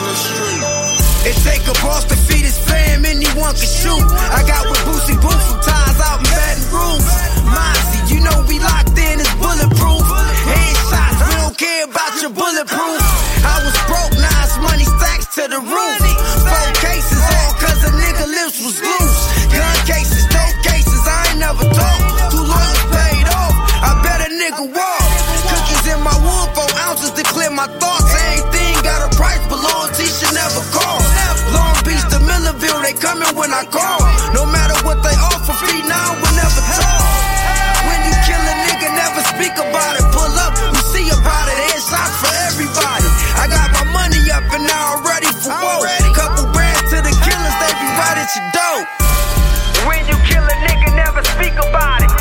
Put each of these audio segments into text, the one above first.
the street. It take a boss to feed his fam, anyone can shoot. I got with Boosie Boo from ties out in Baton Rouge. Mozzie, you know we locked in, it's bulletproof. Headshots, we don't care about your bulletproof. I was broke, now it's money stacks to the roof. 4 cases, all cause a nigga lips was loose. Gun cases, dope cases, I ain't never talked. 2 lawyers paid off, I bet a nigga walk. Cookies in my wood, 4 ounces to clear my thoughts. Everything got a price, but loyalty should never cost. Long Beach to Millerville, they coming when I call. No matter what they offer, free now, we'll never talk. When you kill a nigga, never speak about it. Pull up, we see about it. Headshots for everybody. I got my money up and now I'm ready for war. Couple brands to the killers, they be right at your door. When you kill a nigga, never speak about it.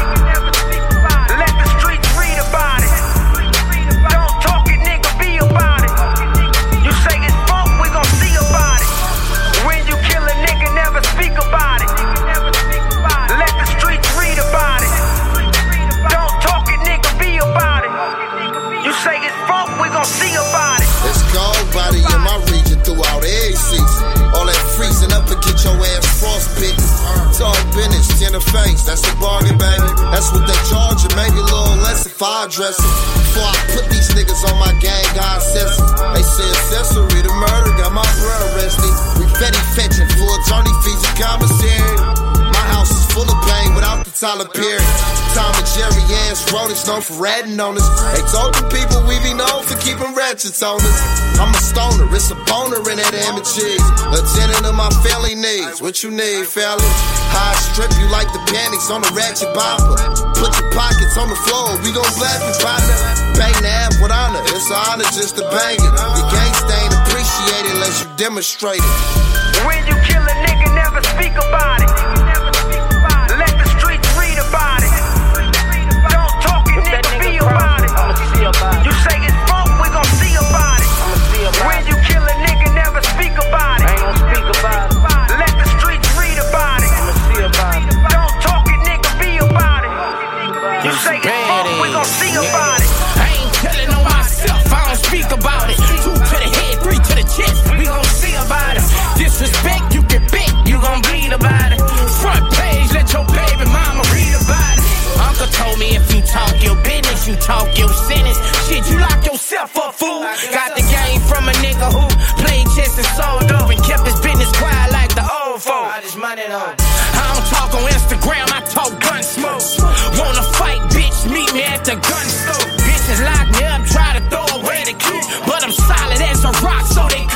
Let the streets read about it. Don't talk it, nigga, be about it. You say it's funk, we gon' see about it. When you kill a nigga, never speak about it. Let the streets read about it. Don't talk it, nigga, be about it. You say it's funk, we gon' see about it. It's cold body in my region throughout every season. All that freezing up and get your ass frostbitten. Talk business, tenor face, that's a bargain, baby. That's what they charge you, maybe a little less if I address it. Before I put these niggas on my gang, I assess it. They say accessory to murder, got my brother arrested. We fetty fetching, full attorney fees and commissary. My house is full of pain without the Tyler Perry. Tom and Jerry ass rodents known for ratting on us. They told the people we be known for keeping ratchets on us. I'm a stoner, it's a boner in that hammer cheese. Lieutenant of my family needs, what you need, fella? High strip you like the panties on the ratchet bopper. Put your pockets on the floor, we gon' blast you, partner. Bang the app with honor, it's an honor just to bang it. Your gangsta ain't appreciated unless you demonstrate it. When you kill a nigga, never speak about it. Let the streets read about it. Don't talk it, nigga, be about it. You say it's funk, we gon' see about it. When you kill a nigga, never speak about it. Let the streets read about it. Don't talk it, nigga, be about it. You say it's funk, we gon' see about it. I ain't telling on myself, I don't speak about it. 2 to the head, 3 to the chest, we gon' see about it. Disrespect, you get bit, you gon' bleed about it. Front page, let your baby mama read about it. Uncle told me if you talk your business, you talk your sentence. Shit, you lock yourself up, fool. Got the game from a nigga who played chess and sold dope and kept his business quiet like the old folk. I don't talk on Instagram, I talk gun smoke. Wanna fight, bitch, meet me at the gun store. Bitches lock me up, try to throw away the key, but I'm solid as a rock, so they